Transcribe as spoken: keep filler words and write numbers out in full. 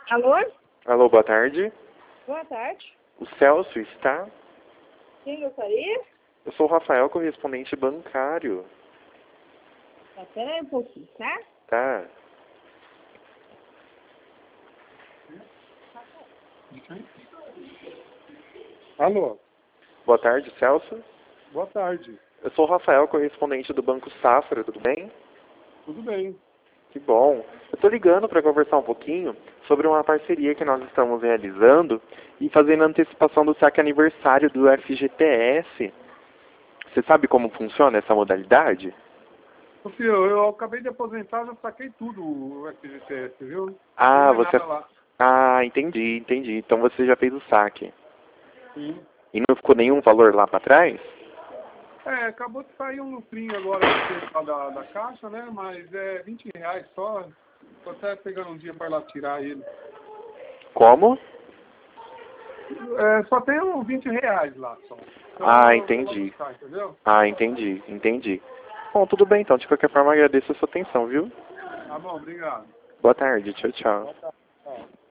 Alô? Alô, boa tarde. Boa tarde. O Celso está? Quem gostaria? Eu sou o Rafael, correspondente bancário. Tá, pera aí um pouquinho, tá? Tá. Alô, Boa tarde, Celso. boa tarde. Eu sou o Rafael, correspondente do Banco Safra, tudo bem? Tudo bem? Que bom. Eu estou ligando para conversar um pouquinho sobre uma parceria que nós estamos realizando e fazendo antecipação do saque aniversário do F G T S. Você sabe como funciona essa modalidade? Ô, filho, eu acabei de aposentar, já saquei tudo o F G T S, viu? Ah, Não tem você... nada lá. Ah, entendi, entendi. Então você já fez o saque. Sim. E não ficou nenhum valor lá para trás? É, acabou de sair um lucrinho agora lá da, da caixa, né? Mas é vinte reais só. Tô até pegando um dia para ir lá tirar ele. Como? É, só tem uns vinte reais lá só. Então, Ah, eu vou lá entendi. buscar, entendeu? Ah, entendi, entendi. Bom, tudo bem então. De qualquer forma, agradeço a sua atenção, viu? Tá bom, obrigado. Boa tarde, tchau, tchau. Boa tarde. Tchau.